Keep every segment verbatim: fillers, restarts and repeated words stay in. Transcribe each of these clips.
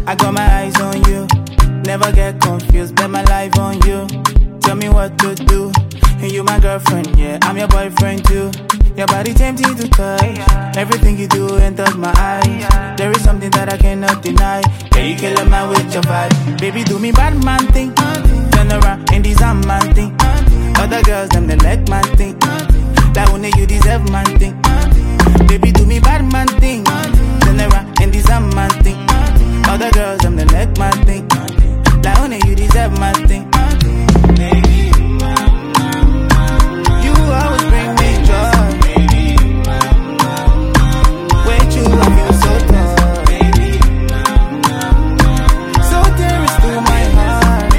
I got my eyes on you. Never get confused, bet my life on you. Tell me what to do. And you my girlfriend, yeah, I'm your boyfriend too. Your body tempting to touch. Everything you do enters my eyes. There is something that I cannot deny. Yeah, you kill a man with your vibe. Baby, do me bad man thing. Turn around and these I'm man thing. Other girls, them they like man thing. Like only you deserve man thing. Baby, do me bad man thing. Turn around and these I'm man thing. Other girls, them they like man thing. Like only you deserve man thing. You always bring me joy. With you, I feel so tough. So dearest to my heart.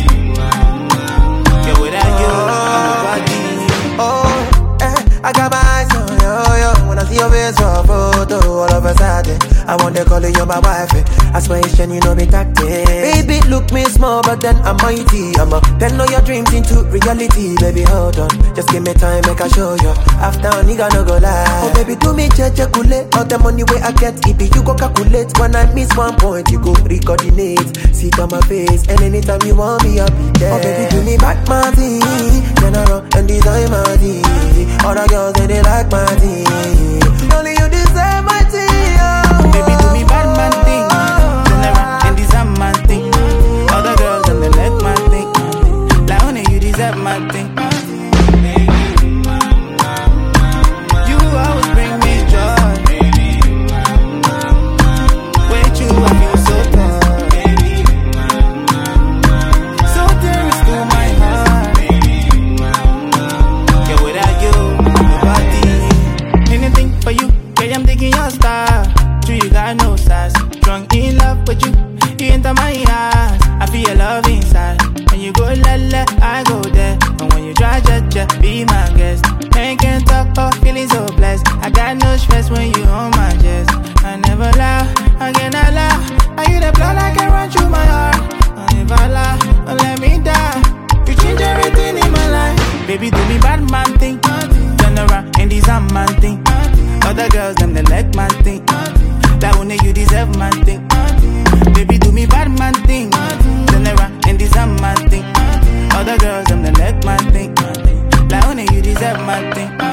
Yeah, without you, I'm nobody. Oh, eh, I got my eyes on you, yo. When I see your face for a photo, all of a sudden I want to call you my wife. Aspiration, you know me tactic. Baby, look me small, but then I'm mighty. I'ma turn all your dreams into reality. Baby, hold on, just give me time, make I show you. After a nigga no go lie. Oh baby, do me check, check, all the money where I get, it be you go calculate. When I miss one point, you go recoordinate. Sit on my face, and anytime you want me, I'll be there. Oh baby, do me back my tea, general and design my tea. All the girls, they, they like my tea. Only you deserve my tea, oh. Baby, do me bad man thing. Turn around and deserve my thing. Other girls, them they like my thing. Like only you deserve my thing. You always bring me joy. With you, I feel so tough. So dearest to my heart. Yeah, without you, I'm nobody. Anything for you, yeah, I'm taking your star. True, you got no sass. Drunk in love with you, you enter my eyes. I feel your love inside. When you go la la, I go there. And when you try ja ja, be my guest. Man can't talk, oh, feeling so blessed. I got no stress when you on my chest. I never lie, I cannot lie. Are you the blood I can run through my heart? I never lie, don't let me die. You change everything in my life. Baby, do me bad man thing. Turn around and these I'm man thing. Other girls, them they like man thing. That only you deserve man thing. Baby, do me bad man thing. Turn around and these I'm man thing. Other girls, them they like man thing. That only you deserve man thing.